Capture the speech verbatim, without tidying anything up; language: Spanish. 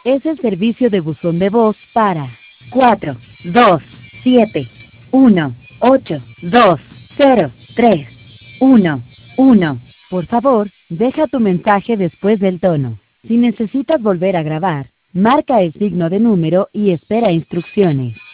es el servicio de buzón de voz para cuatro dos siete uno ocho dos cero tres uno uno. Por favor, deja tu mensaje después del tono. Si necesitas volver a grabar, marca el signo de número y espera instrucciones.